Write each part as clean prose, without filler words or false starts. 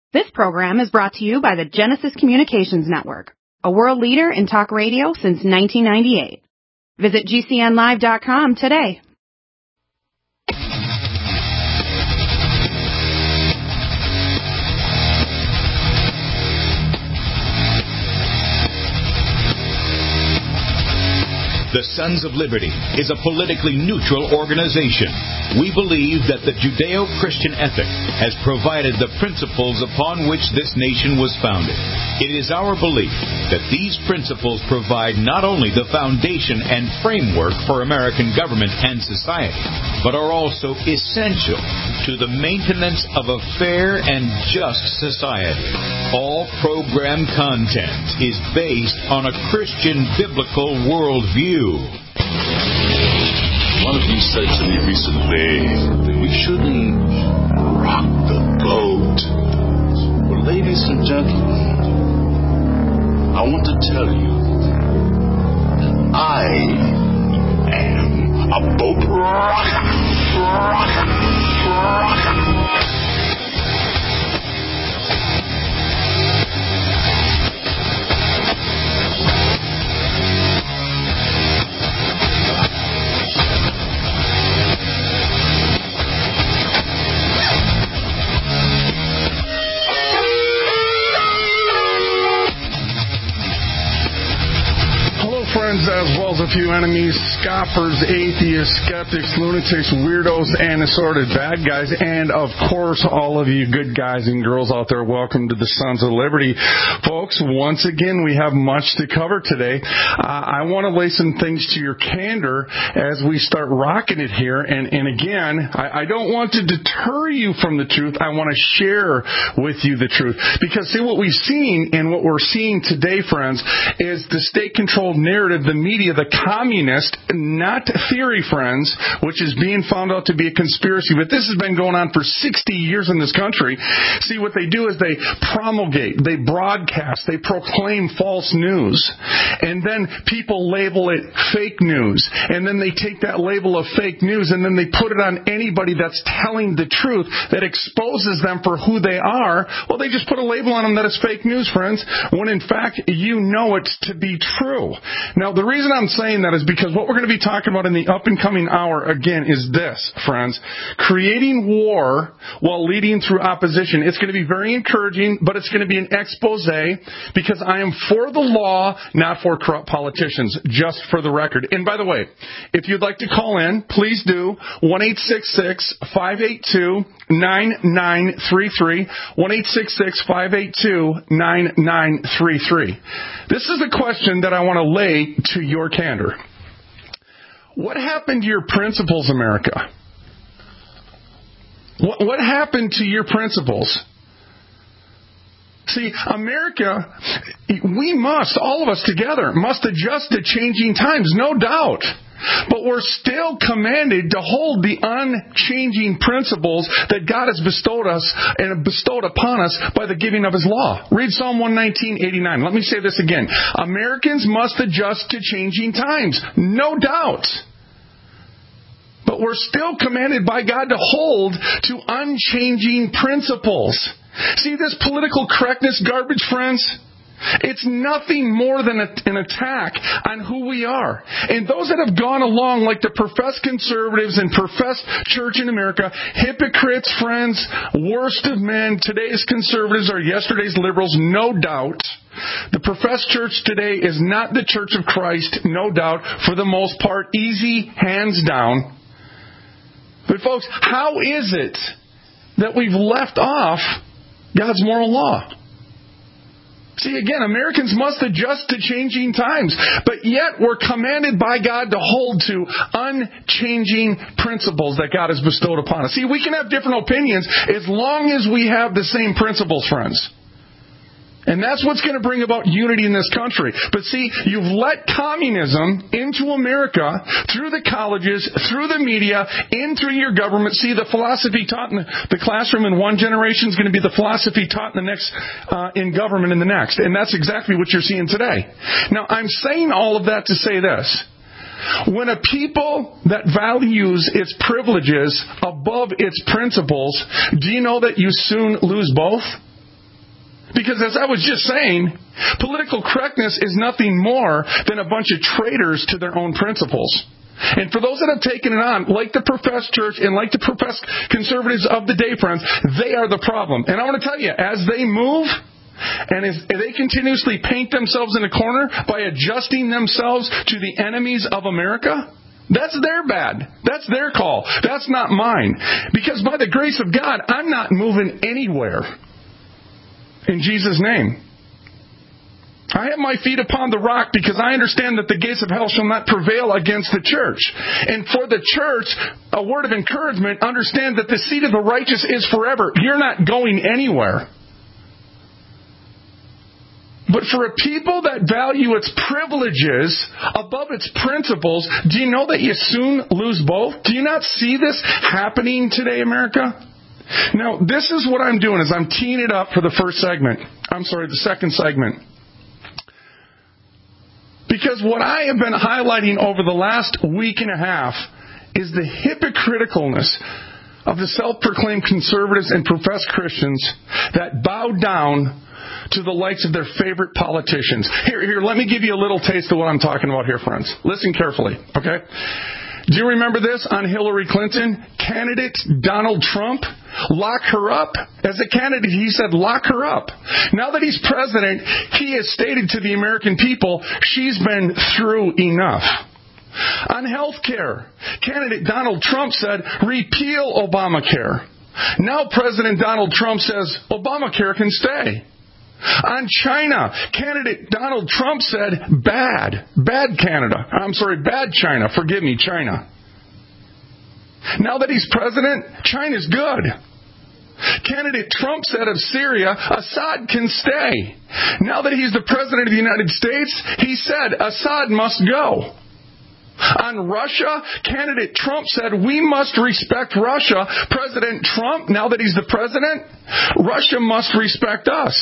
This program is brought to you by the Genesis Communications Network, a world leader in talk radio since 1998. Visit GCNlive.com today. The Sons of Liberty is a politically neutral organization. We believe that the Judeo-Christian ethic has provided the principles upon which this nation was founded. It is our belief that these principles provide not only the foundation and framework for American government and society, but are also essential to the maintenance of a fair and just society. All program content is based on a Christian biblical worldview. One of you said to me recently that we shouldn't rock the boat. Well, ladies and gentlemen, I want to tell you that I am a boat rocker. Friends, as well as a few enemies, scoffers, atheists, skeptics, lunatics, weirdos, and assorted bad guys, and of course, all of you good guys and girls out there, welcome to the Sons of Liberty. Folks, once again, we have much to cover today. I want to lay some things to your candor as we start rocking it here, and again, I don't want to deter you from the truth. I want to share with you the truth, because see, what we've seen and what we're seeing today, friends, is the state-controlled narrative, the media, the communist, not theory, friends, which is being found out to be a conspiracy. But this has been going on for 60 years in this country. See, what they do is they promulgate, they broadcast, they proclaim false news. And then people label it fake news. And then they take that label of fake news and then they put it on anybody that's telling the truth, that exposes them for who they are. Well, they just put a label on them that is fake news, friends, when in fact you know it to be true. Now, the reason I'm saying that is because what we're going to be talking about in the up-and-coming hour, again, is this, friends. Creating war while leading through opposition. It's going to be very encouraging, but it's going to be an expose, because I am for the law, not for corrupt politicians, just for the record. And by the way, if you'd like to call in, please do. 1-866-582-9933. 1-866-582-9933. This is a question that I want to lay to your candor. What happened to your principles, America? What happened to your principles? See, America, we must, all of us together, must adjust to changing times, no doubt. But we're still commanded to hold the unchanging principles that God has bestowed us and bestowed upon us by the giving of His law. Read Psalm 119:89. Let me say this again. Americans must adjust to changing times, no doubt. But we're still commanded by God to hold to unchanging principles. See this political correctness garbage, friends? It's nothing more than an attack on who we are. And those that have gone along like the professed conservatives and professed church in America, hypocrites, friends, worst of men, today's conservatives are yesterday's liberals, no doubt. The professed church today is not the Church of Christ, no doubt, for the most part, easy, hands down. But folks, how is it that we've left off God's moral law? See, again, Americans must adjust to changing times, but yet we're commanded by God to hold to unchanging principles that God has bestowed upon us. See, we can have different opinions as long as we have the same principles, friends. And that's what's going to bring about unity in this country. But see, you've let communism into America through the colleges, through the media, in through your government. See, the philosophy taught in the classroom in one generation is going to be the philosophy taught in the next, in government in the next. And that's exactly what you're seeing today. Now, I'm saying all of that to say this. When a people that values its privileges above its principles, do you know that you soon lose both? Because as I was just saying, political correctness is nothing more than a bunch of traitors to their own principles. And for those that have taken it on, like the professed church and like the professed conservatives of the day, friends, they are the problem. And I want to tell you, as they move, and as they continuously paint themselves in a corner by adjusting themselves to the enemies of America, that's their bad. That's their call. That's not mine. Because by the grace of God, I'm not moving anywhere. In Jesus' name. I have my feet upon the rock because I understand that the gates of hell shall not prevail against the church. And for the church, a word of encouragement, understand that the seed of the righteous is forever. You're not going anywhere. But for a people that value its privileges above its principles, do you know that you soon lose both? Do you not see this happening today, America? Now, this is what I'm doing, is I'm teeing it up for the the second segment. Because what I have been highlighting over the last week and a half is the hypocriticalness of the self-proclaimed conservatives and professed Christians that bow down to the likes of their favorite politicians. Here, let me give you a little taste of what I'm talking about here, friends. Listen carefully, okay? Do you remember this on Hillary Clinton? Candidate Donald Trump, lock her up. As a candidate, he said, lock her up. Now that he's president, he has stated to the American people, she's been through enough. On health care, candidate Donald Trump said, repeal Obamacare. Now President Donald Trump says, Obamacare can stay. On China, candidate Donald Trump said, bad China. Forgive me, China. Now that he's president, China's good. Candidate Trump said of Syria, Assad can stay. Now that he's the president of the United States, he said, Assad must go. On Russia, candidate Trump said, we must respect Russia. President Trump, now that he's the president, Russia must respect us.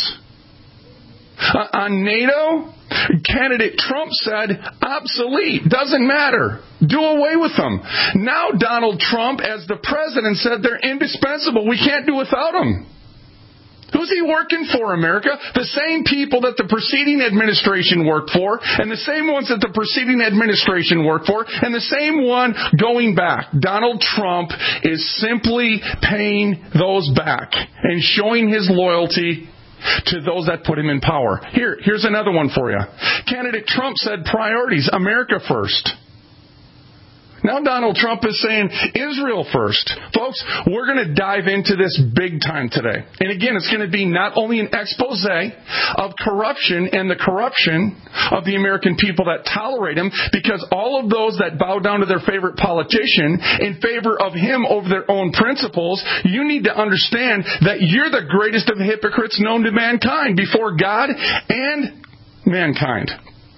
On NATO, candidate Trump said, obsolete, doesn't matter, do away with them. Now Donald Trump, as the president, said they're indispensable, we can't do without them. Who's he working for, America? The same people that the preceding administration worked for, and the same ones that the preceding administration worked for, and the same one going back. Donald Trump is simply paying those back and showing his loyalty to those that put him in power. Here's another one for you. Candidate Trump said priorities, America first. Now Donald Trump is saying Israel first. Folks, we're going to dive into this big time today. And again, it's going to be not only an expose of corruption and the corruption of the American people that tolerate him, because all of those that bow down to their favorite politician in favor of him over their own principles, you need to understand that you're the greatest of hypocrites known to mankind before God and mankind.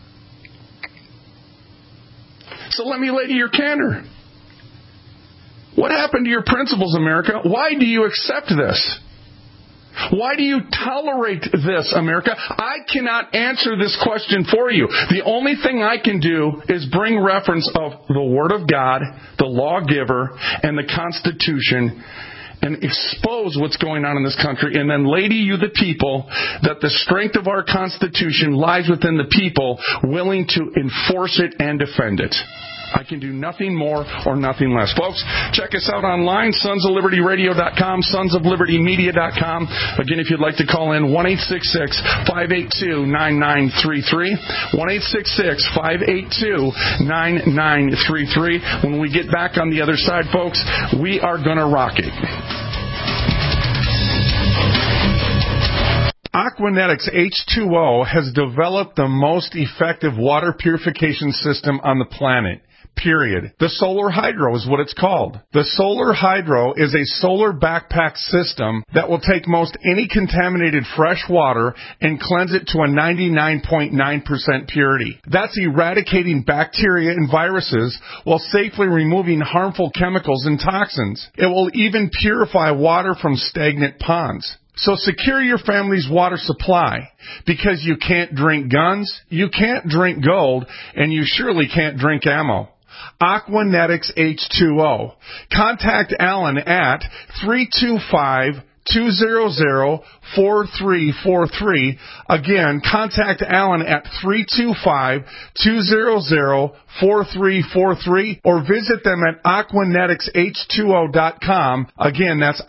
So let me lay to your candor. What happened to your principles, America? Why do you accept this? Why do you tolerate this, America? I cannot answer this question for you. The only thing I can do is bring reference of the Word of God, the lawgiver, and the Constitution, and expose what's going on in this country, and then lay to you the people that the strength of our Constitution lies within the people willing to enforce it and defend it. I can do nothing more or nothing less. Folks, check us out online, sonsoflibertyradio.com, sonsoflibertymedia.com. Again, if you'd like to call in, 1-866-582-9933, 1-866-582-9933. When we get back on the other side, folks, we are going to rock it. Aquanetics H2O has developed the most effective water purification system on the planet. Period. The Solar Hydro is what it's called. The Solar Hydro is a solar backpack system that will take most any contaminated fresh water and cleanse it to a 99.9% purity. That's eradicating bacteria and viruses while safely removing harmful chemicals and toxins. It will even purify water from stagnant ponds. So secure your family's water supply, because you can't drink guns, you can't drink gold, and you surely can't drink ammo. Aquanetics H2O. Contact Alan at 325 325-200-4343. Again, contact Alan at 325-200-4343 or visit them at aquaneticsH2O.com. Again, that's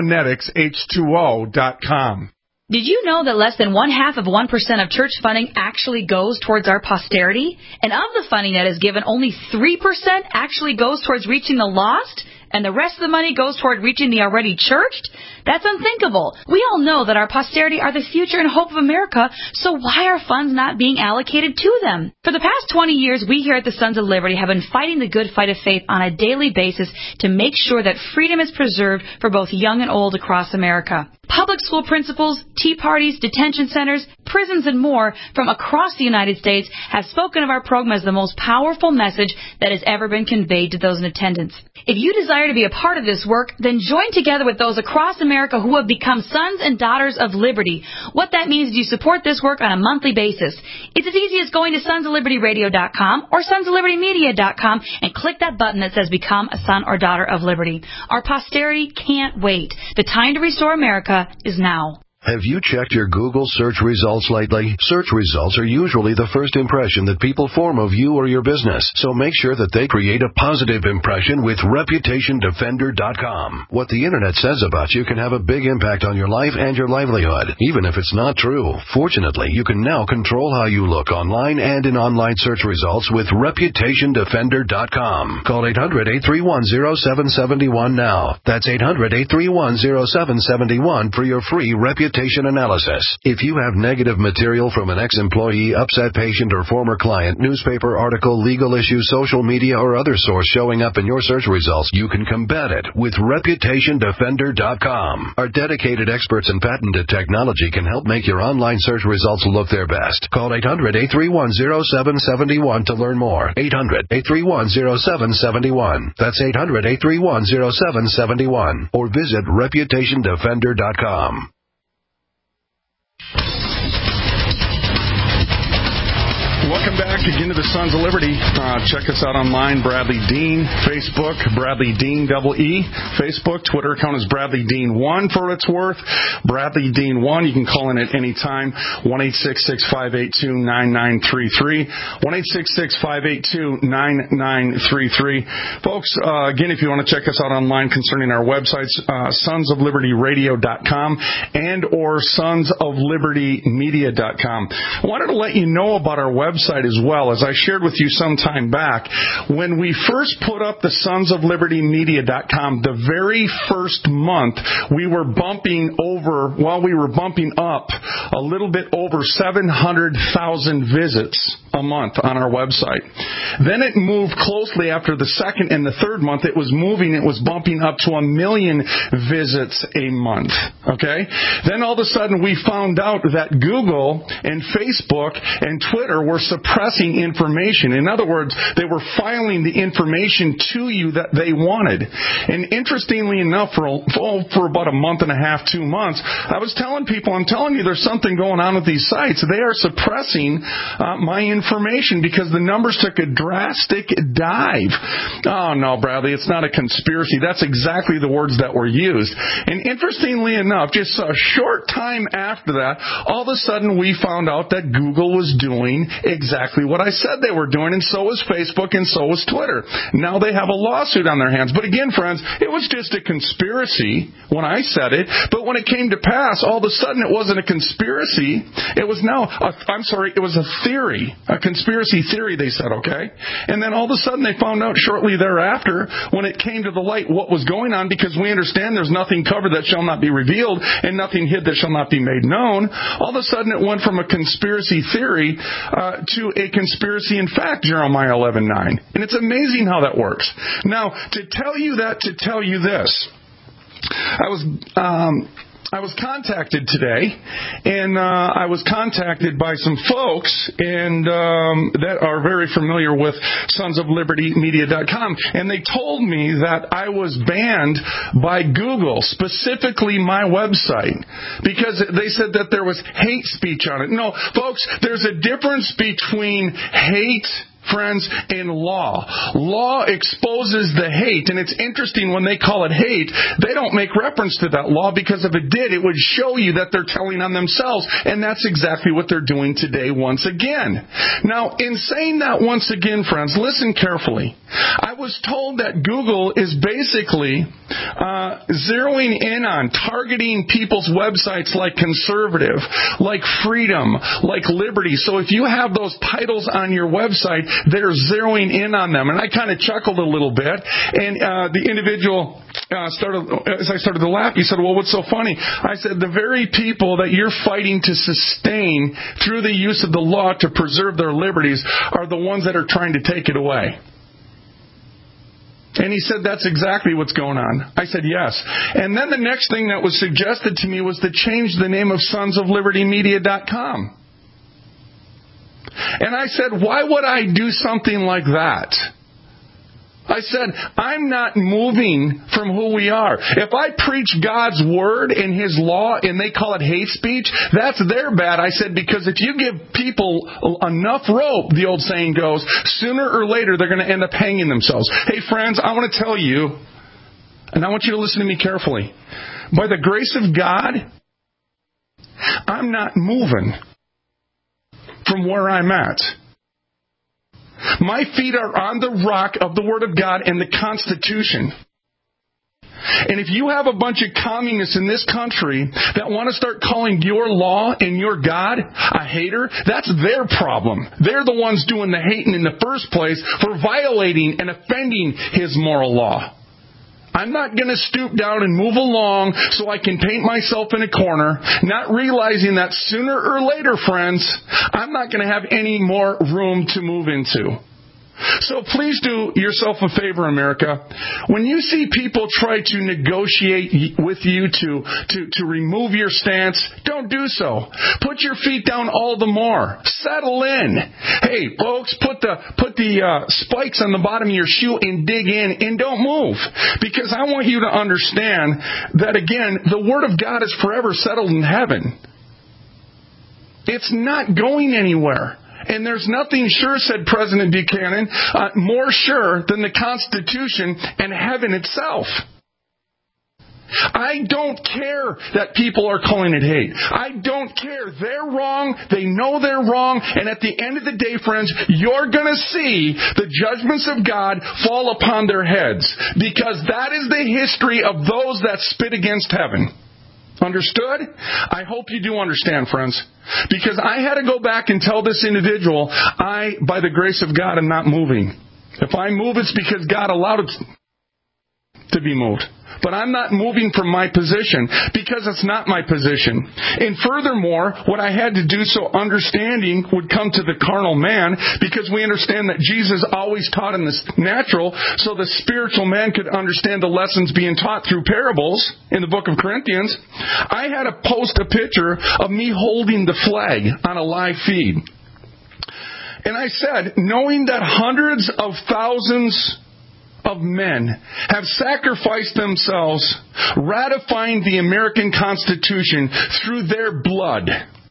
aquaneticsH2O.com. Did you know that less than 0.5% of church funding actually goes towards our posterity? And of the funding that is given, only 3% actually goes towards reaching the lost? And the rest of the money goes toward reaching the already churched? That's unthinkable. We all know that our posterity are the future and hope of America, so why are funds not being allocated to them? For the past 20 years, we here at the Sons of Liberty have been fighting the good fight of faith on a daily basis to make sure that freedom is preserved for both young and old across America. Public school principals, tea parties, detention centers, prisons, and more from across the United States have spoken of our program as the most powerful message that has ever been conveyed to those in attendance. If you desire to be a part of this work, then join together with those across America who have become sons and daughters of liberty. What that means is you support this work on a monthly basis. It's as easy as going to sonsoflibertyradio.com or sonsoflibertymedia.com and click that button that says Become a Son or Daughter of Liberty. Our posterity can't wait. The time to restore America is now. Have you checked your Google search results lately? Search results are usually the first impression that people form of you or your business, so make sure that they create a positive impression with ReputationDefender.com. What the Internet says about you can have a big impact on your life and your livelihood, even if it's not true. Fortunately, you can now control how you look online and in online search results with ReputationDefender.com. Call 800-831-0771 now. That's 800-831-0771 for your free reputation analysis. If you have negative material from an ex-employee, upset patient, or former client, newspaper article, legal issue, social media, or other source showing up in your search results, you can combat it with ReputationDefender.com. Our dedicated experts in patented technology can help make your online search results look their best. Call 800-831-0771 to learn more. 800-831-0771. That's 800-831-0771. Or visit ReputationDefender.com. Welcome back again to the Sons of Liberty. Check us out online, Bradley Dean, Facebook, Bradley Dean, EE, Facebook, Twitter account is Bradley Dean 1 for what it's worth. Bradley Dean 1, you can call in at any time, 1-866-582-9933, 1-866-582-9933. Folks, again, if you want to check us out online concerning our websites, sonsoflibertyradio.com and or sonsoflibertymedia.com. I wanted to let you know about our website as well. As I shared with you some time back, when we first put up the sonsoflibertymedia.com, the very first month, we were bumping up a little bit over 700,000 visits a month on our website. Then it moved closely after the second and the third month. It was bumping up to 1 million visits a month. Okay? Then all of a sudden we found out that Google and Facebook and Twitter were suppressing information. In other words, they were filing the information to you that they wanted. And interestingly enough, for about a month and a half, 2 months, I was telling people, I'm telling you, there's something going on with these sites. They are suppressing my information because the numbers took a drastic dive. Oh, no, Bradley, it's not a conspiracy. That's exactly the words that were used. And interestingly enough, just a short time after that, all of a sudden we found out that Google was doing exactly what I said they were doing, and so was Facebook, and so was Twitter. Now they have a lawsuit on their hands. But again, friends, it was just a conspiracy when I said it, but when it came to pass, all of a sudden it wasn't a conspiracy. It was it was a theory, a conspiracy theory, they said, okay? And then all of a sudden they found out shortly thereafter, when it came to the light, what was going on, because we understand there's nothing covered that shall not be revealed, and nothing hid that shall not be made known. All of a sudden it went from a conspiracy theory to a conspiracy in fact, Jeremiah 11:9. And it's amazing how that works. Now, to tell you this, I was contacted today, and I was contacted by some folks that are very familiar with sonsoflibertymedia.com, and they told me that I was banned by Google, specifically my website, because they said that there was hate speech on it. No, folks, there's a difference between hate friends, in law. Law exposes the hate, and it's interesting when they call it hate, they don't make reference to that law, because if it did, it would show you that they're telling on themselves, and that's exactly what they're doing today once again. Now, in saying that once again, friends, listen carefully. I was told that Google is basically zeroing in on targeting people's websites like conservative, like freedom, like liberty. So if you have those titles on your website, they're zeroing in on them. And I kind of chuckled a little bit. And the individual as I started to laugh, he said, well, what's so funny? I said, the very people that you're fighting to sustain through the use of the law to preserve their liberties are the ones that are trying to take it away. And he said, that's exactly what's going on. I said, yes. And then the next thing that was suggested to me was to change the name of sonsoflibertymedia.com. And I said, why would I do something like that? I said, I'm not moving from who we are. If I preach God's word and His law and they call it hate speech, that's their bad. I said, because if you give people enough rope, the old saying goes, sooner or later they're going to end up hanging themselves. Hey friends, I want to tell you, and I want you to listen to me carefully. By the grace of God, I'm not moving from where I'm at. My feet are on the rock of the Word of God and the Constitution. And if you have a bunch of communists in this country that want to start calling your law and your God a hater, that's their problem. They're the ones doing the hating in the first place for violating and offending His moral law. I'm not going to stoop down and move along so I can paint myself in a corner, not realizing that sooner or later, friends, I'm not going to have any more room to move into. So please do yourself a favor, America. When you see people try to negotiate with you to remove your stance, don't do so. Put your feet down all the more. Settle in. Hey, folks, put the spikes on the bottom of your shoe and dig in and don't move. Because I want you to understand that, again, the Word of God is forever settled in heaven. It's not going anywhere. And there's nothing sure, said President Buchanan, more sure than the Constitution and heaven itself. I don't care that people are calling it hate. I don't care. They're wrong. They know they're wrong. And at the end of the day, friends, you're going to see the judgments of God fall upon their heads. Because that is the history of those that spit against heaven. Understood? I hope you do understand, friends. Because I had to go back and tell this individual, by the grace of God, am not moving. If I move, it's because God allowed it to be moved. But I'm not moving from my position because it's not my position. And furthermore, what I had to do so understanding would come to the carnal man, because we understand that Jesus always taught in the natural, so the spiritual man could understand the lessons being taught through parables in the book of Corinthians. I had to post a picture of me holding the flag on a live feed. And I said, knowing that hundreds of thousands of men have sacrificed themselves ratifying the American Constitution through their blood,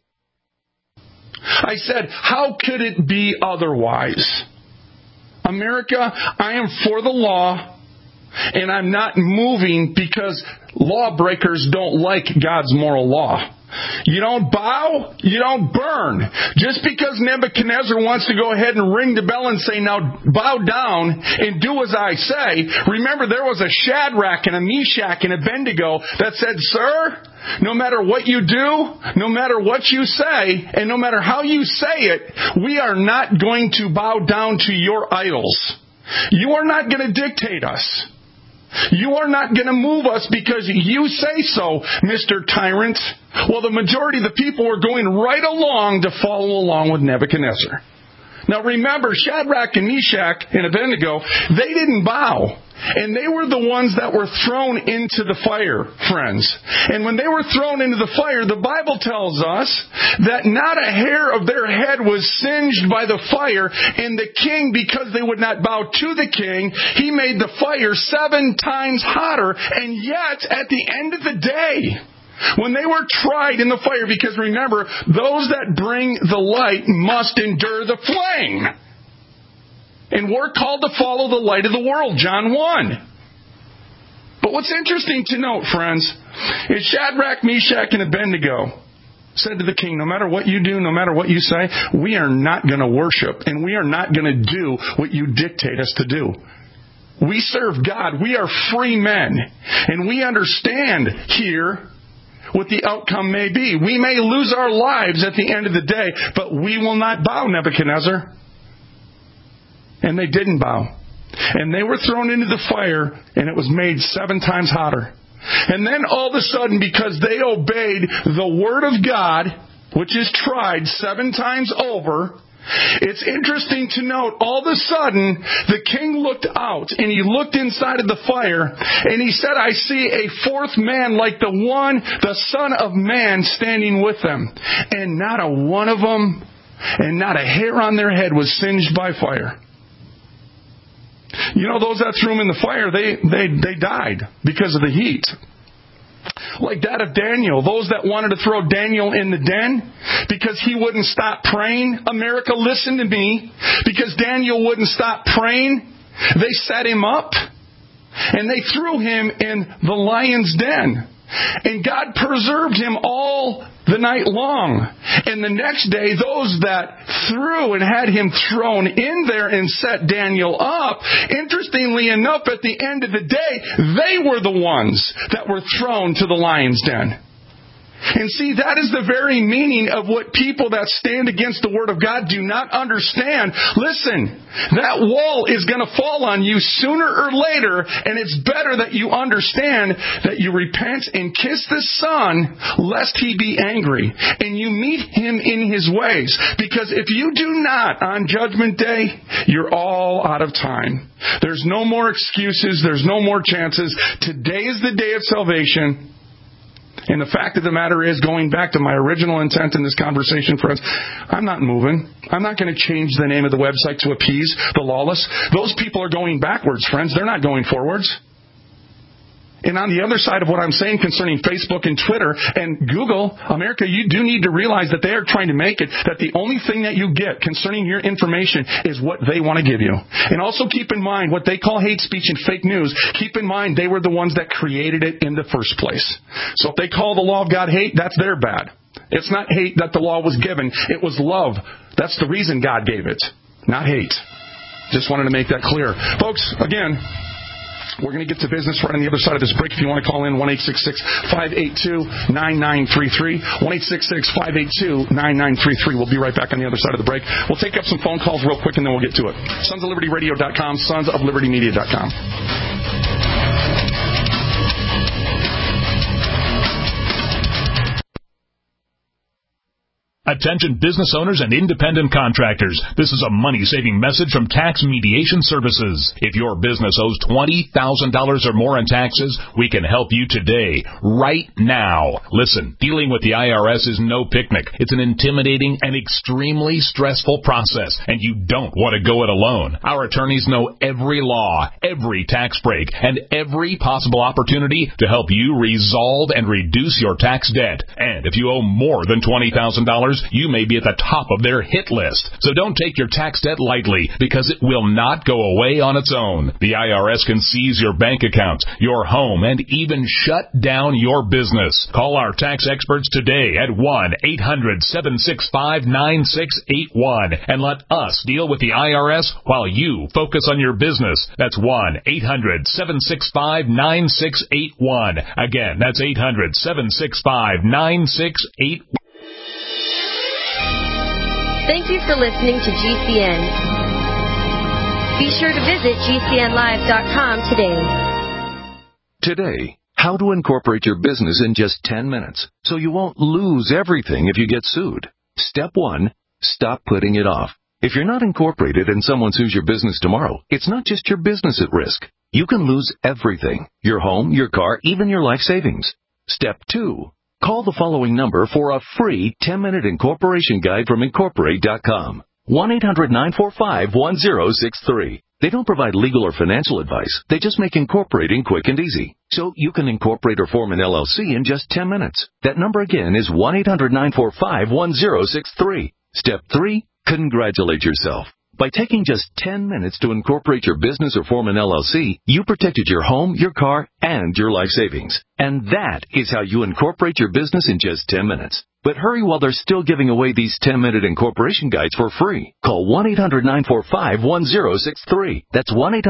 I said, how could it be otherwise? America, I am for the law, and I'm not moving because lawbreakers don't like God's moral law. You don't bow, you don't burn. Just because Nebuchadnezzar wants to go ahead and ring the bell and say, now bow down and do as I say. Remember, there was a Shadrach and a Meshach and a Abednego that said, sir, no matter what you do, no matter what you say, and no matter how you say it, we are not going to bow down to your idols. You are not going to dictate us. You are not going to move us because you say so, Mr. Tyrant. Well, the majority of the people were going right along to follow along with Nebuchadnezzar. Now remember, Shadrach and Meshach and Abednego, they didn't bow. And they were the ones that were thrown into the fire, friends. And when they were thrown into the fire, the Bible tells us that not a hair of their head was singed by the fire. And the king, because they would not bow to the king, he made the fire 7 times hotter. And yet, at the end of the day, when they were tried in the fire, because remember, those that bring the light must endure the flame. And we're called to follow the light of the world, John 1. But what's interesting to note, friends, is Shadrach, Meshach, and Abednego said to the king, no matter what you do, no matter what you say, we are not going to worship, and we are not going to do what you dictate us to do. We serve God. We are free men, and we understand here what the outcome may be. We may lose our lives at the end of the day, but we will not bow, Nebuchadnezzar. And they didn't bow. And they were thrown into the fire, and it was made 7 times hotter. And then all of a sudden, because they obeyed the Word of God, which is tried 7 times over, it's interesting to note, all of a sudden, the king looked out, and he looked inside of the fire, and he said, I see a 4th man like the one, the Son of Man, standing with them. And not a one of them, and not a hair on their head was singed by fire. You know, those that threw him in the fire, they died because of the heat. Like that of Daniel. Those that wanted to throw Daniel in the den because he wouldn't stop praying. America, listen to me. Because Daniel wouldn't stop praying, they set him up and they threw him in the lion's den. And God preserved him all the night long. And the next day, those that threw and had him thrown in there and set Daniel up, interestingly enough, at the end of the day, they were the ones that were thrown to the lion's den. And see, that is the very meaning of what people that stand against the Word of God do not understand. Listen, that wall is going to fall on you sooner or later, and it's better that you understand that you repent and kiss the Son, lest He be angry, and you meet Him in His ways. Because if you do not on Judgment Day, you're all out of time. There's no more excuses. There's no more chances. Today is the day of salvation. And the fact of the matter is, going back to my original intent in this conversation, friends, I'm not moving. I'm not going to change the name of the website to appease the lawless. Those people are going backwards, friends. They're not going forwards. And on the other side of what I'm saying concerning Facebook and Twitter and Google, America, you do need to realize that they are trying to make it that the only thing that you get concerning your information is what they want to give you. And also keep in mind what they call hate speech and fake news. Keep in mind they were the ones that created it in the first place. So if they call the law of God hate, that's their bad. It's not hate that the law was given. It was love. That's the reason God gave it, not hate. Just wanted to make that clear. Folks, again, we're going to get to business right on the other side of this break. If you want to call in, 1-866-582-9933. 1-866-582-9933. We'll be right back on the other side of the break. We'll take up some phone calls real quick, and then we'll get to it. SonsOfLibertyRadio.com, SonsOfLibertyMedia.com. Attention business owners and independent contractors. This is a money-saving message from Tax Mediation Services. If your business owes $20,000 or more in taxes, we can help you today, right now. Listen, dealing with the IRS is no picnic. It's an intimidating and extremely stressful process, and you don't want to go it alone. Our attorneys know every law, every tax break, and every possible opportunity to help you resolve and reduce your tax debt. And if you owe more than $20,000, you may be at the top of their hit list. So don't take your tax debt lightly, because it will not go away on its own. The IRS can seize your bank accounts, your home, and even shut down your business. Call our tax experts today at 1-800-765-9681 and let us deal with the IRS while you focus on your business. That's 1-800-765-9681. Again, that's 800-765-9681. Thank you for listening to GCN. Be sure to visit GCNlive.com today. Today, how to incorporate your business in just 10 minutes so you won't lose everything if you get sued. Step 1, stop putting it off. If you're not incorporated and someone sues your business tomorrow, it's not just your business at risk. You can lose everything: your home, your car, even your life savings. Step 2, call the following number for a free 10-minute incorporation guide from Incorporate.com. 1-800-945-1063. They don't provide legal or financial advice. They just make incorporating quick and easy. So you can incorporate or form an LLC in just 10 minutes. That number again is 1-800-945-1063. Step 3, congratulate yourself. By taking just 10 minutes to incorporate your business or form an LLC, you protected your home, your car, and your life savings. And that is how you incorporate your business in just 10 minutes. But hurry while they're still giving away these 10-minute incorporation guides for free. Call 1-800-945-1063. That's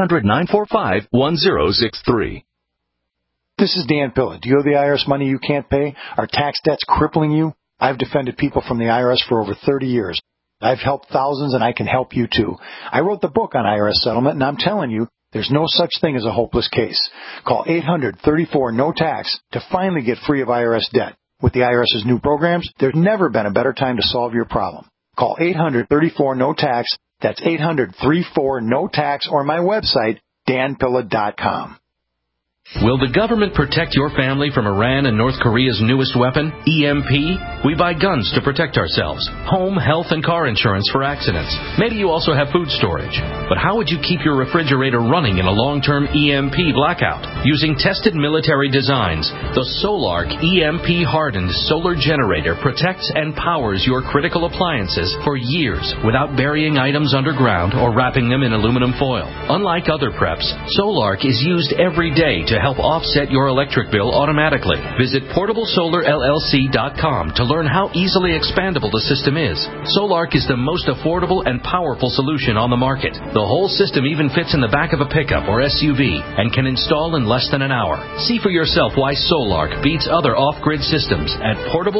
1-800-945-1063. This is Dan Pilla. Do you owe the IRS money you can't pay? Are tax debts crippling you? I've defended people from the IRS for over 30 years. I've helped thousands, and I can help you too. I wrote the book on IRS settlement, and I'm telling you, there's no such thing as a hopeless case. Call 800-34-NO-TAX to finally get free of IRS debt. With the IRS's new programs, there's never been a better time to solve your problem. Call 800-34-NO-TAX. That's 800-34-NO-TAX, or my website, danpilla.com. Will the government protect your family from Iran and North Korea's newest weapon, EMP? We buy guns to protect ourselves, home, health, and car insurance for accidents. Maybe you also have food storage. But how would you keep your refrigerator running in a long-term EMP blackout? Using tested military designs, the Solark EMP-hardened solar generator protects and powers your critical appliances for years without burying items underground or wrapping them in aluminum foil. Unlike other preps, Solark is used every day to help offset your electric bill automatically. Visit PortableSolarLLC.com to learn how easily expandable the system is. Solark is the most affordable and powerful solution on the market. The whole system even fits in the back of a pickup or SUV and can install in less than an hour. See for yourself why Solark beats other off-grid systems at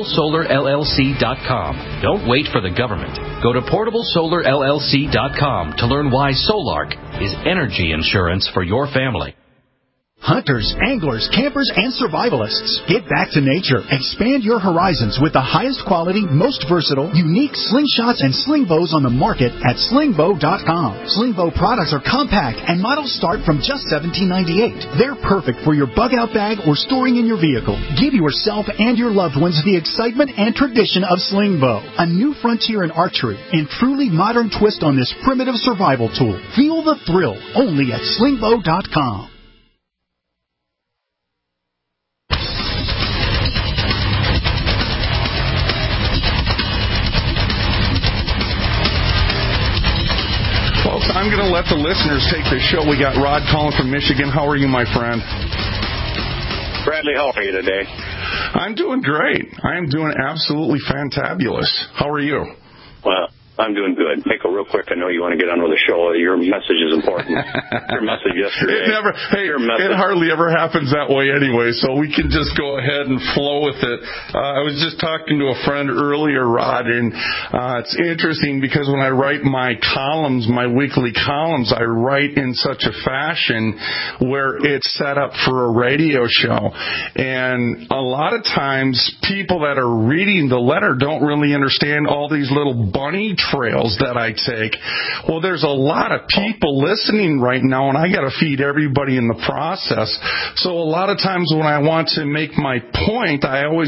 PortableSolarLLC.com. Don't wait for the government. Go to PortableSolarLLC.com to learn why Solark is energy insurance for your family. Hunters, anglers, campers, and survivalists. Get back to nature. Expand your horizons with the highest quality, most versatile, unique slingshots and sling bows on the market at slingbow.com. Sling bow products are compact and models start from just $17.98. They're perfect for your bug-out bag or storing in your vehicle. Give yourself and your loved ones the excitement and tradition of sling bow. A new frontier in archery and truly modern twist on this primitive survival tool. Feel the thrill only at slingbow.com. I'm going to let the listeners take the show. We got Rod calling from Michigan. How are you, my friend? Bradley, how are you today? I'm doing great. I am doing absolutely fantabulous. How are you? Well, I'm doing good. Make it real quick. I know you want to get on with the show. Your message is important. Your message yesterday. It hardly ever happens that way anyway, so we can just go ahead and flow with it. I was just talking to a friend earlier, Rod, and it's interesting because when I write my columns, my weekly columns, I write in such a fashion where it's set up for a radio show. And a lot of times people that are reading the letter don't really understand all these little bunny trails that I take. Well, there's a lot of people listening right now, and I got to feed everybody in the process. So a lot of times when I want to make my point, I always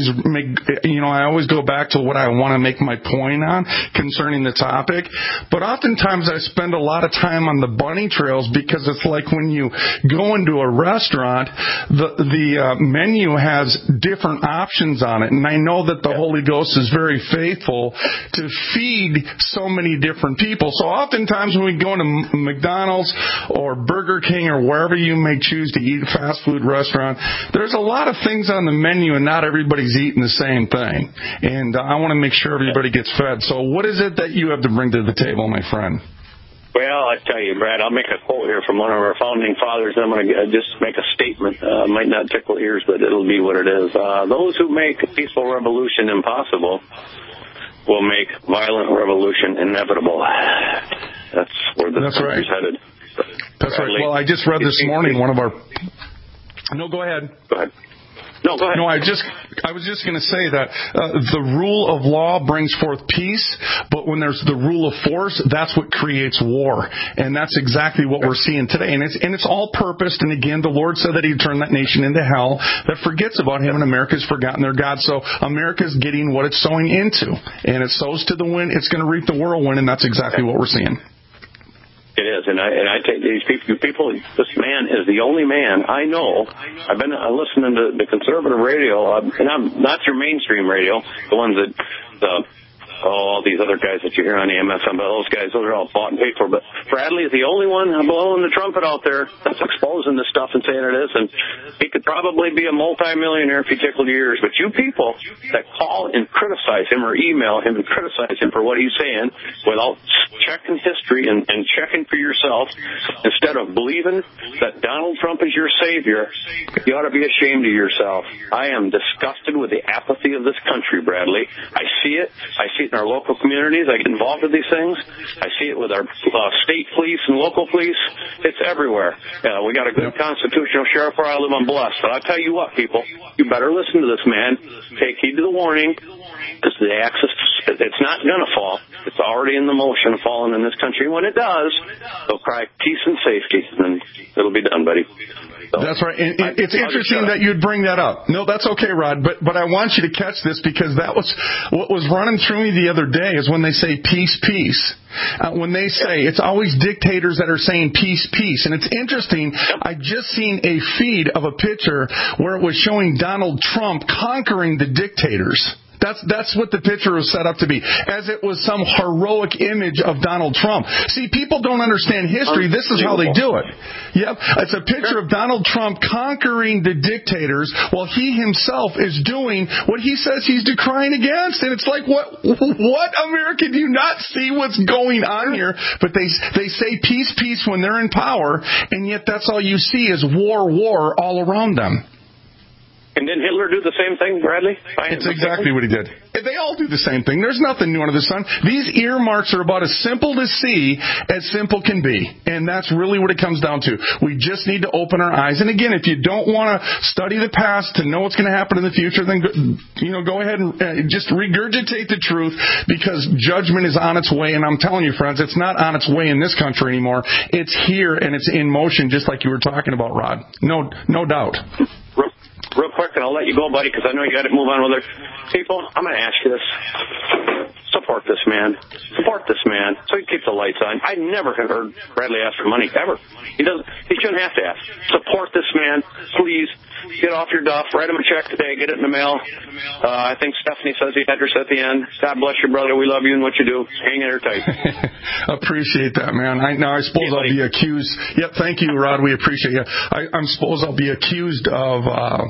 go back to what I want to make my point on concerning the topic. But oftentimes I spend a lot of time on the bunny trails because it's like when you go into a restaurant, the menu has different options on it, and I know that the Holy Ghost is very faithful to feed so many different people. So oftentimes when we go into McDonald's or Burger King or wherever you may choose to eat, a fast food restaurant, there's a lot of things on the menu and not everybody's eating the same thing. And I want to make sure everybody gets fed. So what is it that you have to bring to the table, my friend? Well, I tell you, Brad, I'll make a quote here from one of our founding fathers, and I'm going to just make a statement. Might not tickle ears, but it'll be what it is. Those who make a peaceful revolution impossible will make violent revolution inevitable. That's where the country's headed. That's right. Well, I just read this morning one of our... No, go ahead. Go ahead. No, go ahead. No, I was just going to say that the rule of law brings forth peace, but when there's the rule of force, that's what creates war. And that's exactly what we're seeing today. And it's all purposed. And again, the Lord said that He'd turn that nation into hell that forgets about Him, and America's forgotten their God. So America's getting what it's sowing into. And it sows to the wind, it's going to reap the whirlwind, and that's exactly what we're seeing. It is, and I take these people. This man is the only man I know. I've been listening to the conservative radio, and I'm not your mainstream radio, the ones that all these other guys that you hear on the MSM, those guys, those are all bought and paid for. But Bradley is the only one blowing the trumpet out there that's exposing this stuff and saying it is. And he could probably be a multi-millionaire if he tickled your ears. But you people that call and criticize him or email him and criticize him for what he's saying without checking history and checking for yourself, instead of believing that Donald Trump is your savior, you ought to be ashamed of yourself. I am disgusted with the apathy of this country, Bradley. I see it. I see it in our local communities. I get involved with these things. I see it with our state police and local police. It's everywhere. We got a good constitutional sheriff where I live. I'm blessed. But I'll tell you what, people, you better listen to this man. Take heed to the warning. Because the axis, it's not going to fall. It's already in the motion of falling in this country. When it does, they'll cry peace and safety, and it'll be done, buddy. So, that's right. And it's interesting that you'd bring that up. No, that's okay, Rod. But I want you to catch this, because that was what was running through me the other day is when they say peace, peace. When they say, it's always dictators that are saying peace, peace. And it's interesting. I just seen a feed of a picture where it was showing Donald Trump conquering the dictators. That's what the picture was set up to be, as it was some heroic image of Donald Trump. See, people don't understand history. This is how they do it. Yep. It's a picture of Donald Trump conquering the dictators while he himself is doing what he says he's decrying against. And it's like, what America, do you not see what's going on here? But they say peace, peace when they're in power, and yet that's all you see is war, war all around them. And didn't Hitler do the same thing, Bradley? It's exactly what he did. They all do the same thing. There's nothing new under the sun. These earmarks are about as simple to see as simple can be. And that's really what it comes down to. We just need to open our eyes. And again, if you don't want to study the past to know what's going to happen in the future, then go ahead and just regurgitate the truth, because judgment is on its way. And I'm telling you, friends, it's not on its way in this country anymore. It's here, and it's in motion, just like you were talking about, Rod. No doubt. Real quick, and I'll let you go, buddy, because I know you got to move on with other people. I'm going to ask you this. Support this man. Support this man so he keeps the lights on. I never have heard Bradley ask for money, ever. He shouldn't have to ask. Support this man. Please get off your duff. Write him a check today. Get it in the mail. I think Stephanie says the address at the end. God bless you, brother. We love you and what you do. Hang in there tight. Appreciate that, man. I suppose I'll be accused. Yep, thank you, Rod. We appreciate you. I suppose I'll be accused of...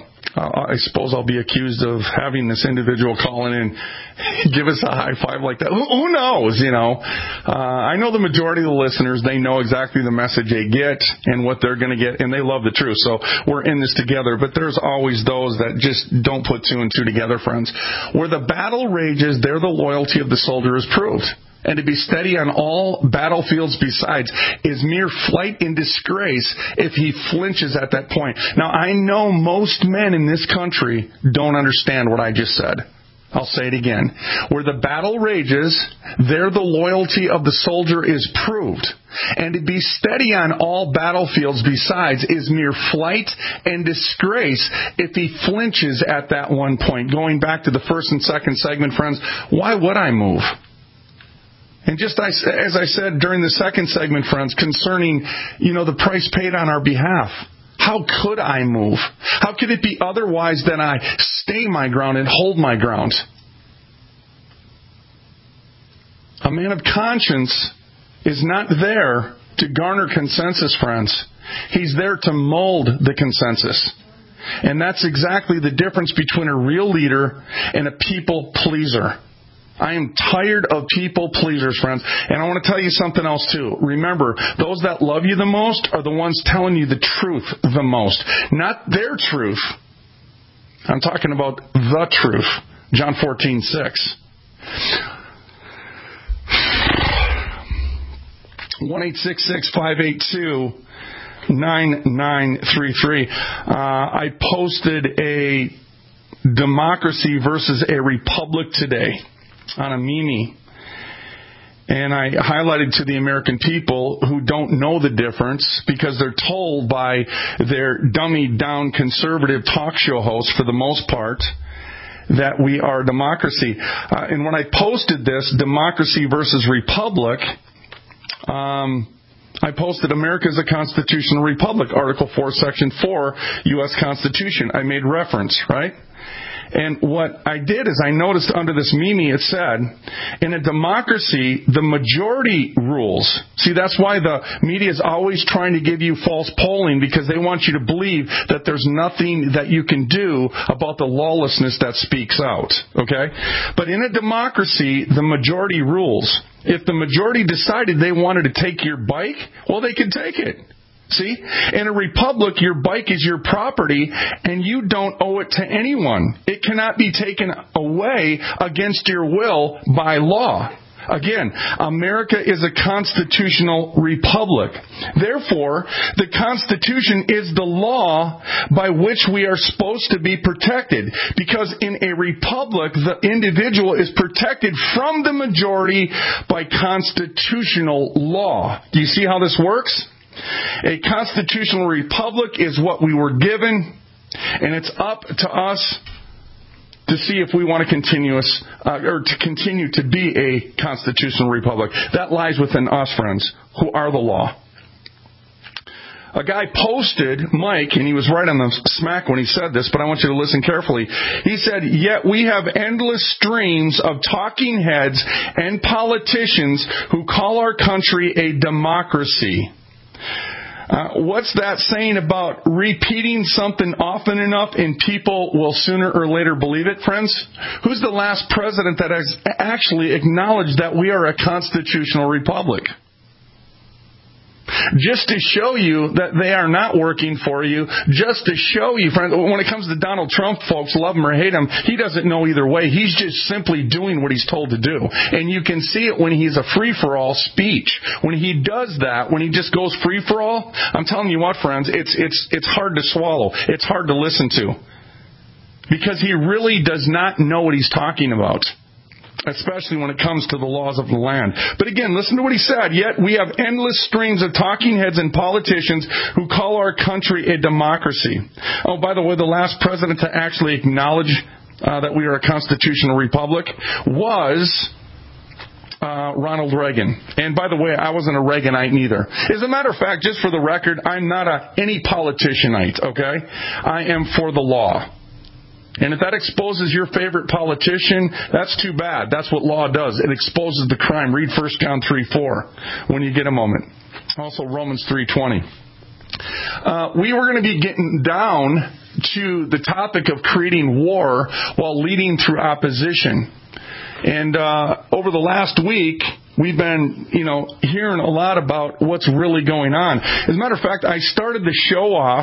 having this individual call in and give us a high five like that. Who knows, I know the majority of the listeners, they know exactly the message they get and what they're going to get, and they love the truth. So we're in this together. But there's always those that just don't put two and two together, friends. Where the battle rages, there the loyalty of the soldier is proved. And to be steady on all battlefields besides is mere flight in disgrace if he flinches at that point. Now, I know most men in this country don't understand what I just said. I'll say it again. Where the battle rages, there the loyalty of the soldier is proved. And to be steady on all battlefields besides is mere flight and disgrace if he flinches at that one point. Going back to the first and second segment, friends, why would I move? And just as I said during the second segment, friends, concerning, the price paid on our behalf, how could I move? How could it be otherwise than I stay my ground and hold my ground? A man of conscience is not there to garner consensus, friends. He's there to mold the consensus. And that's exactly the difference between a real leader and a people pleaser. I am tired of people pleasers, friends. And I want to tell you something else, too. Remember, those that love you the most are the ones telling you the truth the most. Not their truth. I'm talking about the truth. John 14:6. 1-866-582-9933. I posted a democracy versus a republic today on a meme. And I highlighted to the American people who don't know the difference because they're told by their dummied down conservative talk show hosts, for the most part, that we are a democracy. And when I posted this, democracy versus republic, I posted America is a constitutional republic, Article 4, Section 4, U.S. Constitution. I made reference, right? And what I did is I noticed under this meme it said, in a democracy, the majority rules. See, that's why the media is always trying to give you false polling, because they want you to believe that there's nothing that you can do about the lawlessness that speaks out. Okay? But in a democracy, the majority rules. If the majority decided they wanted to take your bike, well, they could take it. See? In a republic, your bike is your property, and you don't owe it to anyone. It cannot be taken away against your will by law. Again, America is a constitutional republic. Therefore, the Constitution is the law by which we are supposed to be protected. Because in a republic, the individual is protected from the majority by constitutional law. Do you see how this works? A constitutional republic is what we were given, and it's up to us to see if we want to continue to be a constitutional republic. That lies within us, friends, who are the law. A guy posted, Mike, and he was right on the smack when he said this, but I want you to listen carefully. He said, "Yet we have endless streams of talking heads and politicians who call our country a democracy." What's that saying about repeating something often enough and people will sooner or later believe it, friends? Who's the last president that has actually acknowledged that we are a constitutional republic? Just to show you that they are not working for you, just to show you, friends, when it comes to Donald Trump, folks, love him or hate him, he doesn't know either way. He's just simply doing what he's told to do. And you can see it when he's a free-for-all speech. When he does that, when he just goes free-for-all, I'm telling you what, friends, it's hard to swallow. It's hard to listen to. Because he really does not know what he's talking about, especially when it comes to the laws of the land. But again, listen to what he said. "Yet we have endless streams of talking heads and politicians who call our country a democracy." Oh, by the way, the last president to actually acknowledge that we are a constitutional republic was Ronald Reagan. And by the way, I wasn't a Reaganite neither. As a matter of fact, just for the record, I'm not any politicianite, okay? I am for the law. And if that exposes your favorite politician, that's too bad. That's what law does. It exposes the crime. Read 1 John 3:4 when you get a moment. Also Romans 3:20. We were going to be getting down to the topic of creating war while leading through opposition. And over the last week, we've been, hearing a lot about what's really going on. As a matter of fact, I started the show off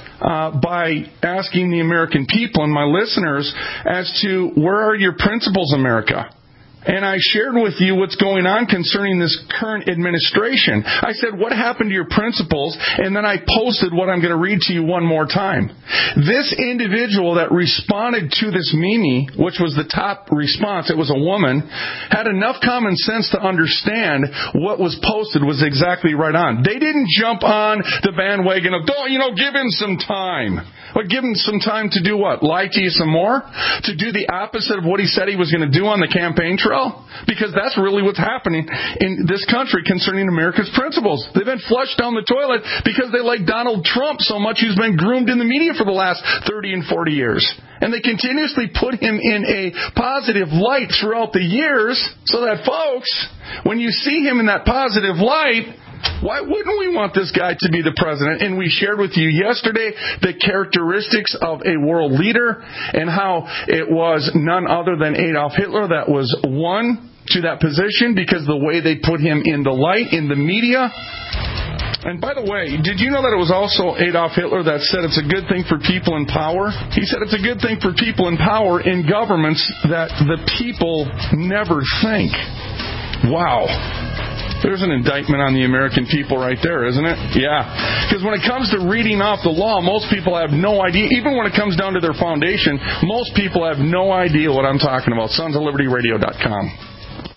by asking the American people and my listeners as to where are your principles, America? And I shared with you what's going on concerning this current administration. I said, what happened to your principles? And then I posted what I'm going to read to you one more time. This individual that responded to this meme, which was the top response, it was a woman, had enough common sense to understand what was posted was exactly right on. They didn't jump on the bandwagon of, give him some time. But give him some time to do what? Lie to you some more? To do the opposite of what he said he was going to do on the campaign trail? Because that's really what's happening in this country concerning America's principles. They've been flushed down the toilet because they like Donald Trump so much who's been groomed in the media for the last 30 and 40 years. And they continuously put him in a positive light throughout the years so that, folks, when you see him in that positive light, why wouldn't we want this guy to be the president? And we shared with you yesterday the characteristics of a world leader and how it was none other than Adolf Hitler that was won to that position because the way they put him in the light in the media. And by the way, did you know that it was also Adolf Hitler that said it's a good thing for people in power? He said it's a good thing for people in power in governments that the people never think. Wow. There's an indictment on the American people right there, isn't it? Yeah. Because when it comes to reading off the law, most people have no idea. Even when it comes down to their foundation, most people have no idea what I'm talking about. SonsOfLibertyRadio.com.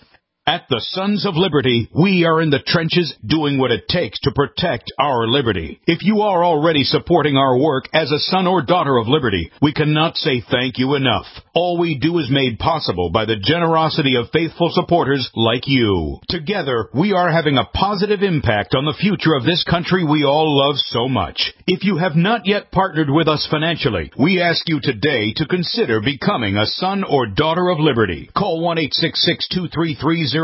At the Sons of Liberty, we are in the trenches doing what it takes to protect our liberty. If you are already supporting our work as a son or daughter of liberty, we cannot say thank you enough. All we do is made possible by the generosity of faithful supporters like you. Together, we are having a positive impact on the future of this country we all love so much. If you have not yet partnered with us financially, we ask you today to consider becoming a son or daughter of liberty. Call 1-866-233-0747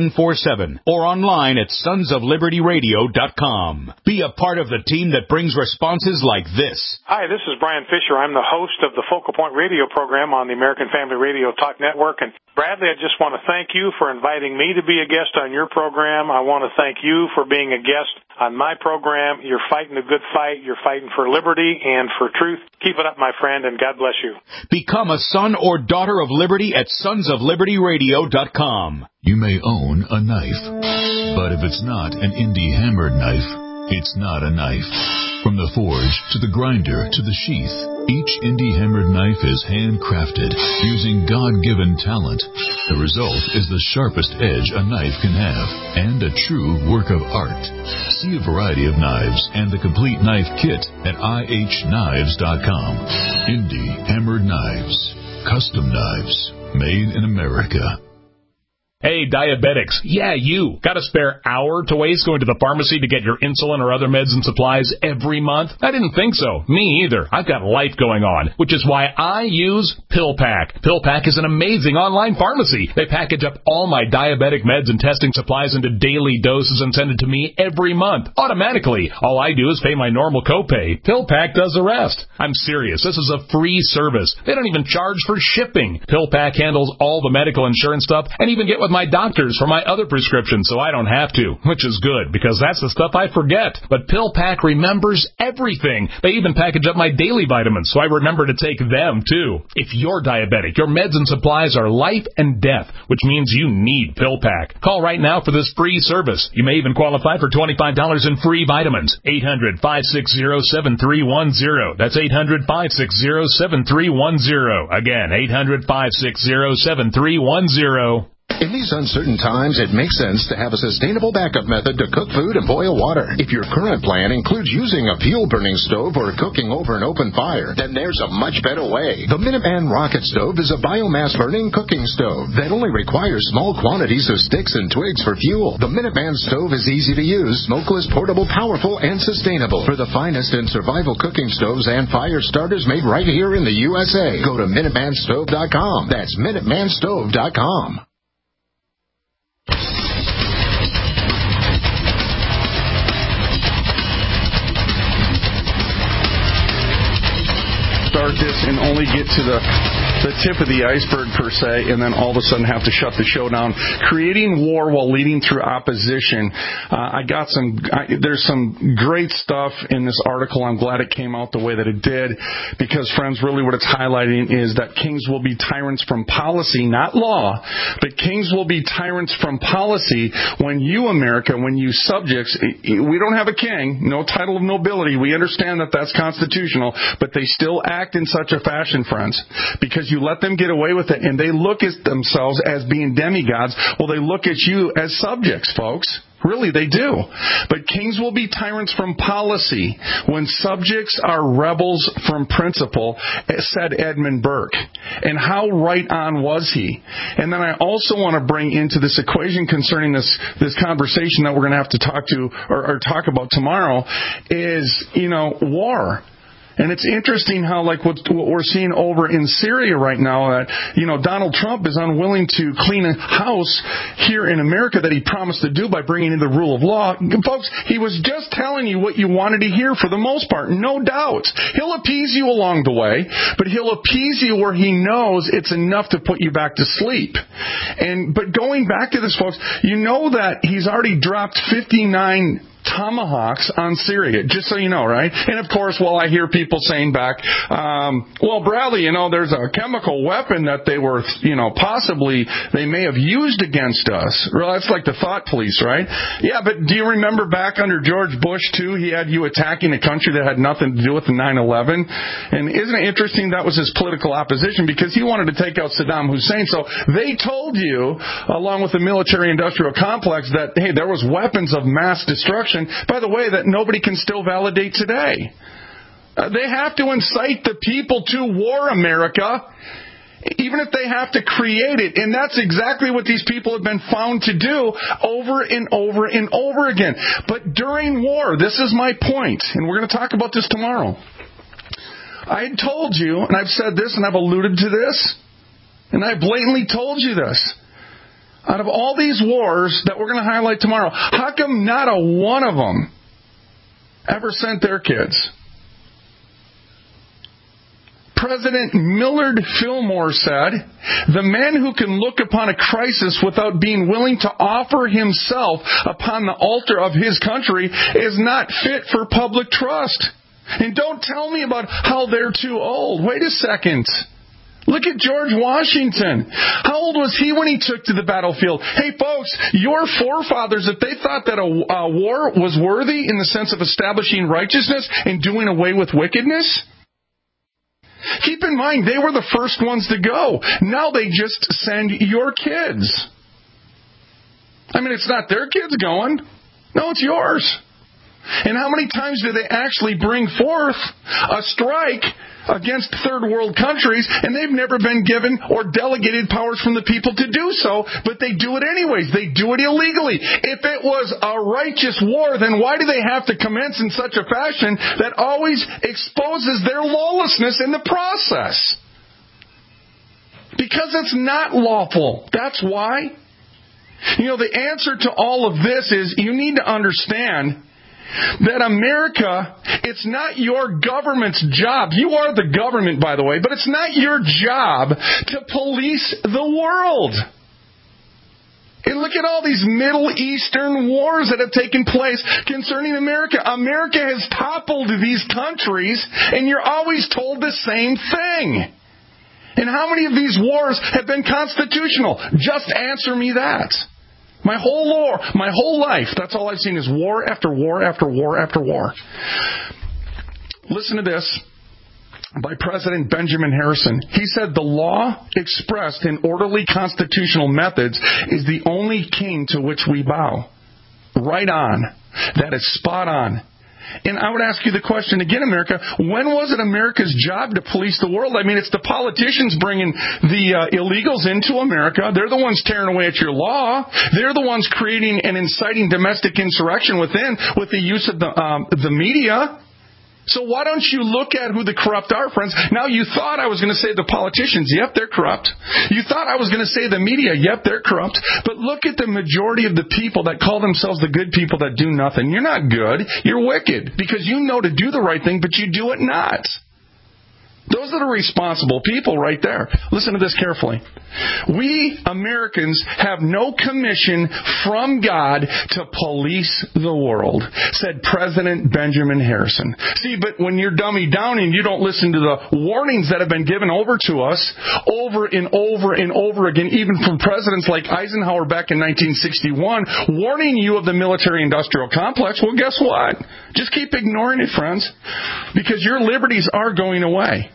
or online at sonsoflibertyradio.com. Be a part of the team that brings responses like this. Hi, this is Brian Fisher. I'm the host of the Focal Point radio program on the American Family Radio Talk Network. And Bradley, I just want to thank you for inviting me to be a guest on your program. I want to thank you for being a guest on my program. You're fighting a good fight. You're fighting for liberty and for truth. Keep it up, my friend, and God bless you. Become a son or daughter of liberty at sonsoflibertyradio.com. You may own a knife, but if it's not an indie hammered knife, it's not a knife. From the forge to the grinder to the sheath, each indie hammered knife is handcrafted using God-given talent. The result is the sharpest edge a knife can have and a true work of art. See a variety of knives and the complete knife kit at ihknives.com. Indie hammered knives, custom knives, made in America. Hey, diabetics. Yeah, you. Got a spare hour to waste going to the pharmacy to get your insulin or other meds and supplies every month? I didn't think so. Me either. I've got life going on, which is why I use PillPack. PillPack is an amazing online pharmacy. They package up all my diabetic meds and testing supplies into daily doses and send it to me every month, automatically. All I do is pay my normal copay. PillPack does the rest. I'm serious. This is a free service. They don't even charge for shipping. PillPack handles all the medical insurance stuff and even get with my doctors for my other prescriptions so I don't have to, which is good because that's the stuff I forget. But PillPack remembers everything. They even package up my daily vitamins so I remember to take them too. If you're diabetic, your meds and supplies are life and death, which means you need PillPack. Call right now for this free service. You may even qualify for $25 in free vitamins. 800-560-7310. That's 800-560-7310. Again, 800-560-7310. In these uncertain times, it makes sense to have a sustainable backup method to cook food and boil water. If your current plan includes using a fuel-burning stove or cooking over an open fire, then there's a much better way. The Minuteman Rocket Stove is a biomass-burning cooking stove that only requires small quantities of sticks and twigs for fuel. The Minuteman Stove is easy to use, smokeless, portable, powerful, and sustainable. For the finest in survival cooking stoves and fire starters made right here in the USA, go to MinutemanStove.com. That's MinutemanStove.com. Start this and only get to the tip of the iceberg per se, and then all of a sudden have to shut the show down. Creating war while leading through opposition. There's some great stuff in this article. I'm glad it came out the way that it did, because friends, really what it's highlighting is that kings will be tyrants from policy, not law, but kings will be tyrants from policy when you, America, when you subjects, we don't have a king, no title of nobility. We understand that that's constitutional, but they still act in such a fashion, friends, because you let them get away with it, and they look at themselves as being demigods. Well, they look at you as subjects, folks. Really, they do. But kings will be tyrants from policy when subjects are rebels from principle, said Edmund Burke. And how right on was he? And then I also want to bring into this equation concerning this conversation that we're going to have to talk about tomorrow is, war. And it's interesting how, like, what we're seeing over in Syria right now, that, Donald Trump is unwilling to clean a house here in America that he promised to do by bringing in the rule of law. Folks, he was just telling you what you wanted to hear for the most part, no doubt. He'll appease you along the way, but he'll appease you where he knows it's enough to put you back to sleep. But going back to this, folks, you know that he's already dropped 59 Tomahawks on Syria, just so you know, right? And of course, I hear people saying back, well, Bradley, there's a chemical weapon that they were, possibly they may have used against us. Well, that's like the thought police, right? Yeah, but do you remember back under George Bush, too, he had you attacking a country that had nothing to do with the 9/11? And isn't it interesting that was his political opposition, because he wanted to take out Saddam Hussein. So they told you, along with the military-industrial complex, that, hey, there was weapons of mass destruction, by the way, that nobody can still validate today. They have to incite the people to war, America, even if they have to create it. And that's exactly what these people have been found to do over and over and over again. But during war, this is my point, and we're going to talk about this tomorrow. I had told you, and I've said this, and I've alluded to this, and I blatantly told you this. Out of all these wars that we're going to highlight tomorrow, how come not a one of them ever sent their kids? President Millard Fillmore said, "The man who can look upon a crisis without being willing to offer himself upon the altar of his country is not fit for public trust." And don't tell me about how they're too old. Wait a second. Look at George Washington. How old was he when he took to the battlefield? Hey, folks, your forefathers, if they thought that a war was worthy in the sense of establishing righteousness and doing away with wickedness, keep in mind, they were the first ones to go. Now they just send your kids. I mean, it's not their kids going. No, it's yours. And how many times do they actually bring forth a strike against third world countries, and they've never been given or delegated powers from the people to do so, but they do it anyways. They do it illegally. If it was a righteous war, then why do they have to commence in such a fashion that always exposes their lawlessness in the process? Because it's not lawful. That's why. The answer to all of this is you need to understand that America, it's not your government's job. You are the government, by the way, but it's not your job to police the world. And look at all these Middle Eastern wars that have taken place concerning America. America has toppled these countries, and you're always told the same thing. And how many of these wars have been constitutional? Just answer me that. My whole life, that's all I've seen is war after war after war after war. Listen to this by President Benjamin Harrison. He said, "The law expressed in orderly constitutional methods is the only king to which we bow." Right on. That is spot on. And I would ask you the question again, America, when was it America's job to police the world? I mean, it's the politicians bringing the illegals into America. They're the ones tearing away at your law. They're the ones creating and inciting domestic insurrection within with the use of the media. So why don't you look at who the corrupt are, friends? Now, you thought I was going to say the politicians. Yep, they're corrupt. You thought I was going to say the media. Yep, they're corrupt. But look at the majority of the people that call themselves the good people that do nothing. You're not good. You're wicked because you know to do the right thing, but you do it not. Those are the responsible people right there. Listen to this carefully. We Americans have no commission from God to police the world, said President Benjamin Harrison. See, but when you're dummy down and you don't listen to the warnings that have been given over to us over and over and over again, even from presidents like Eisenhower back in 1961, warning you of the military-industrial complex, well, guess what? Just keep ignoring it, friends, because your liberties are going away.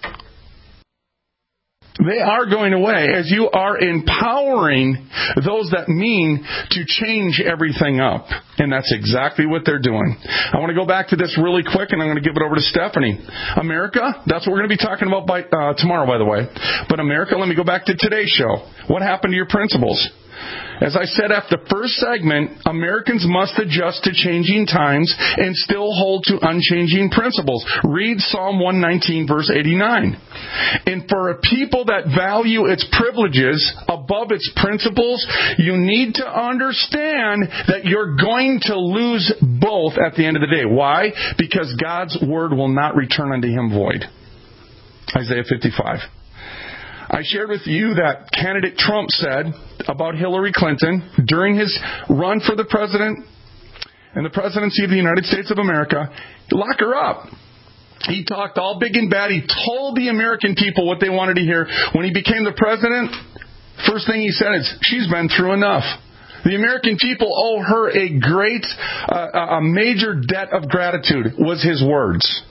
They are going away as you are empowering those that mean to change everything up. And that's exactly what they're doing. I want to go back to this really quick, and I'm going to give it over to Stephanie. America, that's what we're going to be talking about tomorrow, by the way. But America, let me go back to today's show. What happened to your principles? As I said after the first segment, Americans must adjust to changing times and still hold to unchanging principles. Read Psalm 119, verse 89. And for a people that value its privileges above its principles, you need to understand that you're going to lose both at the end of the day. Why? Because God's word will not return unto him void. Isaiah 55. I shared with you that candidate Trump said about Hillary Clinton during his run for the president in the presidency of the United States of America, lock her up. He talked all big and bad. He told the American people what they wanted to hear. When he became the president, first thing he said is, she's been through enough. The American people owe her a major debt of gratitude, was his words.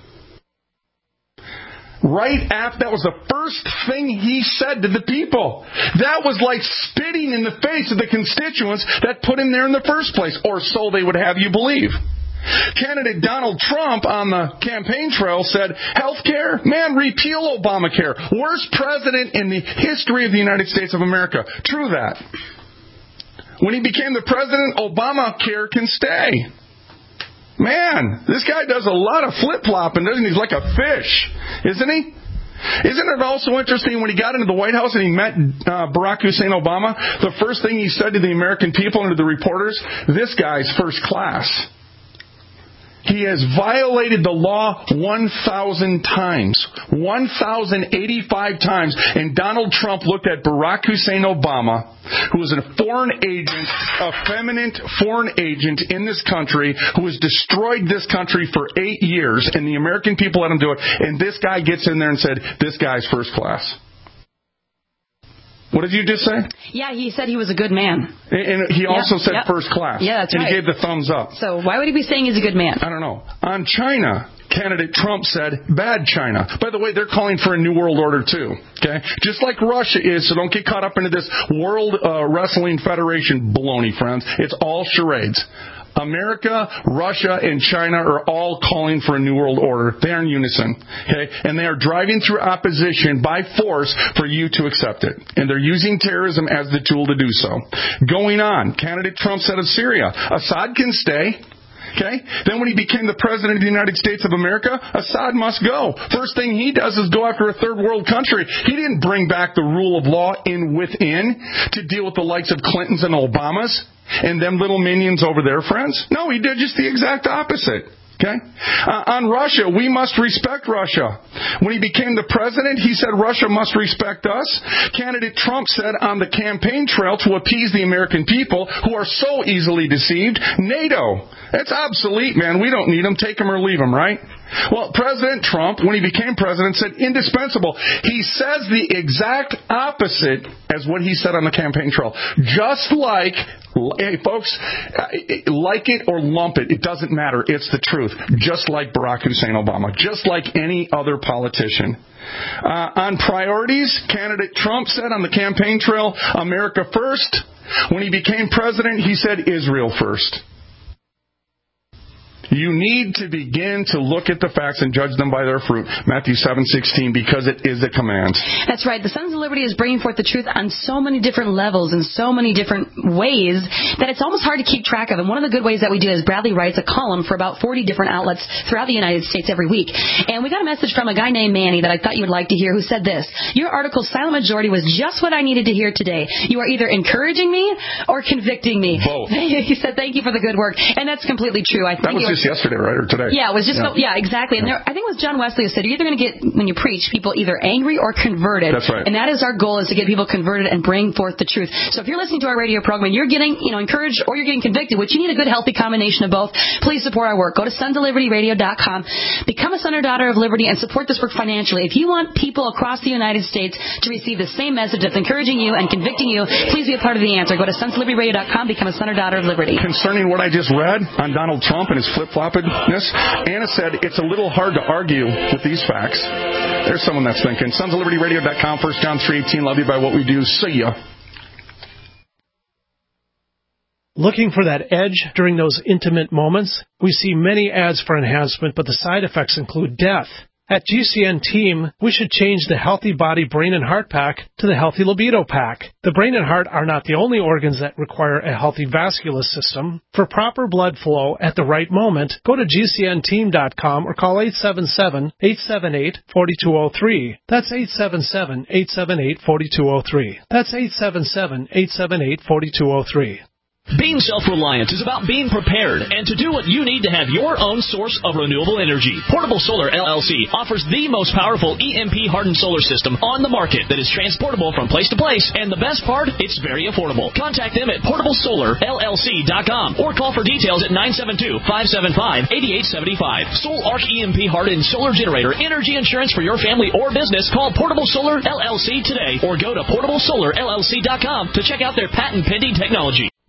Right after, that was the first thing he said to the people. That was like spitting in the face of the constituents that put him there in the first place, or so they would have you believe. Candidate Donald Trump on the campaign trail said, healthcare? Man, repeal Obamacare. Worst president in the history of the United States of America. True that. When he became the president, Obamacare can stay. Man, this guy does a lot of flip-flopping, doesn't he? He's like a fish, isn't he? Isn't it also interesting when he got into the White House and he met Barack Hussein Obama, the first thing he said to the American people and to the reporters, this guy's first class. He has violated the law 1,000 times. 1,085 times. And Donald Trump looked at Barack Hussein Obama, who was a foreign agent, effeminate foreign agent in this country, who has destroyed this country for 8 years, and the American people let him do it. And this guy gets in there and said, this guy's first class. What did you just say? Yeah, he said he was a good man. And he also said first class. Yeah, that's right. And he gave the thumbs up. So why would he be saying he's a good man? I don't know. On China, candidate Trump said, bad China. By the way, they're calling for a new world order too. Okay? Just like Russia is, so don't get caught up into this World Wrestling Federation baloney, friends. It's all charades. America, Russia, and China are all calling for a new world order. They are in unison. Okay? And they are driving through opposition by force for you to accept it. And they're using terrorism as the tool to do so. Going on, candidate Trump said of Syria, Assad can stay. Okay? Then when he became the president of the United States of America, Assad must go. First thing he does is go after a third world country. He didn't bring back the rule of law within to deal with the likes of Clintons and Obamas and them little minions over there, friends. No, he did just the exact opposite. Okay? On Russia, we must respect Russia. When he became the president, he said Russia must respect us. Candidate Trump said on the campaign trail to appease the American people who are so easily deceived, NATO. That's obsolete, man. We don't need them. Take them or leave them, right? Well, President Trump, when he became president, said indispensable. He says the exact opposite as what he said on the campaign trail. Just like, hey, folks, like it or lump it, it doesn't matter. It's the truth. Just like Barack Hussein Obama. Just like any other politician. On priorities, candidate Trump said on the campaign trail, America first. When he became president, he said Israel first. You need to begin to look at the facts and judge them by their fruit. Matthew 7:16, because it is a command. That's right. The Sons of Liberty is bringing forth the truth on so many different levels and so many different ways that it's almost hard to keep track of. And one of the good ways that we do is Bradley writes a column for about 40 different outlets throughout the United States every week. And we got a message from a guy named Manny that I thought you would like to hear, who said this: your article, Silent Majority, was just what I needed to hear today. You are either encouraging me or convicting me. Both. He said, thank you for the good work. And that's completely true. I think that was just yesterday, right? Or today? Yeah, it was just, exactly. And there, I think it was John Wesley who said, you're either going to get, when you preach, people either angry or converted. That's right. And that is our goal, is to get people converted and bring forth the truth. So if you're listening to our radio program and you're getting, encouraged or you're getting convicted, which you need a good, healthy combination of both, please support our work. Go to sonsoflibertyradio.com, become a son or daughter of liberty, and support this work financially. If you want people across the United States to receive the same message that's encouraging you and convicting you, please be a part of the answer. Go to sonsoflibertyradio.com, become a son or daughter of liberty. Concerning what I just read on Donald Trump and his flip-floppedness, Anna said it's a little hard to argue with these facts. There's someone that's thinking. sonsoflibertyradio.com, 1 John 3:18. Love you by what we do. See ya. Looking for that edge during those intimate moments? We see many ads for enhancement, but the side effects include death. At GCN Team, we should change the Healthy Body, Brain, and Heart Pack to the Healthy Libido Pack. The brain and heart are not the only organs that require a healthy vascular system. For proper blood flow at the right moment, go to GCNteam.com or call 877-878-4203. That's 877-878-4203. That's 877-878-4203. Being self-reliant is about being prepared and to do what you need to have your own source of renewable energy. Portable Solar LLC offers the most powerful EMP-hardened solar system on the market that is transportable from place to place, and the best part, it's very affordable. Contact them at portablesolarllc.com or call for details at 972-575-8875. Soul Arc EMP-hardened solar generator energy insurance for your family or business. Call Portable Solar LLC today or go to portablesolarllc.com to check out their patent-pending technology.